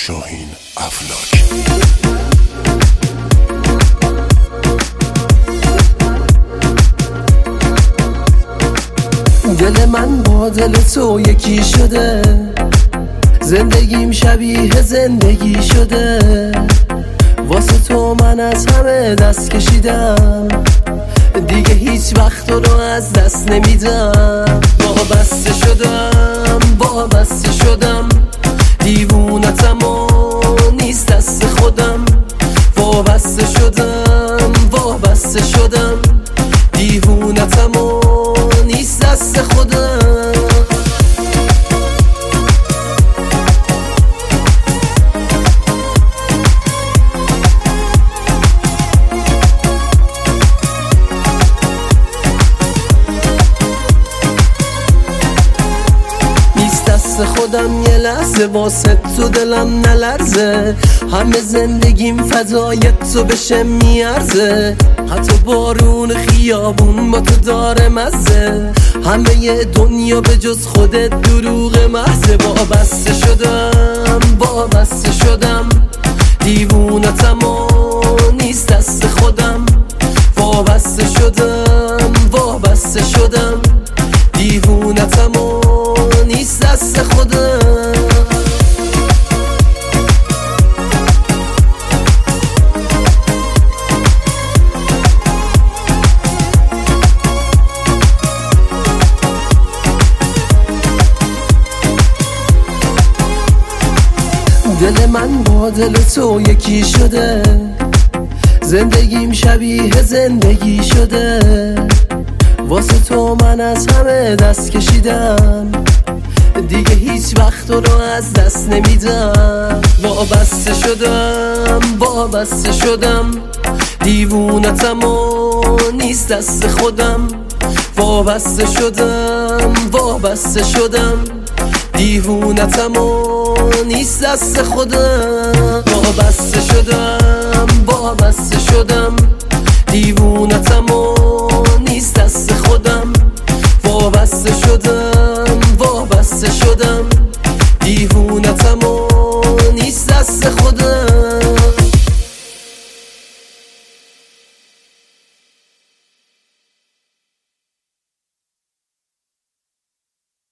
شاهین افلاک. دل من با دل تو یکی شده، زندگیم شبیه زندگی شده. واسه تو من از همه دست کشیدم، دیگه هیچ وقت رو از دست نمیدم. وابسته شدم وابسته شدم، دیوونتم و نیست دست خودم. وابسته شدم وابسته شدم، دیوونتم و نیست دست خودم. خودم یه لحظه واسه تو دلم نلرزه، همه زندگیم فدای تو بشه میارزه. حتی بارون خیابون با تو داره مزه، همه ی دنیا به جز خودت دروغ محضه. وابسته شدم وابسته شدم، دیوونتم و نیست دست خودم. وابسته شدم وابسته شدم، دیوونتم و نیست دست خودم. دل من با دل تو یکی شده، زندگیم شبیه زندگی شده. واسه تو من از همه دست کشیدم، دیگه هیچ وقت رو از دست نمیدم. وابسته شدم وابسته شدم، دیوونتم و نیست دست خودم. وابسته شدم وابسته شدم، دیوونتم و نیست دست خودم. وابسته شدم وابسته شدم، دیوونتم و نیست دست خودم. وابسته شدم وابسته شدم، دیوونتم و نیست دست خودم.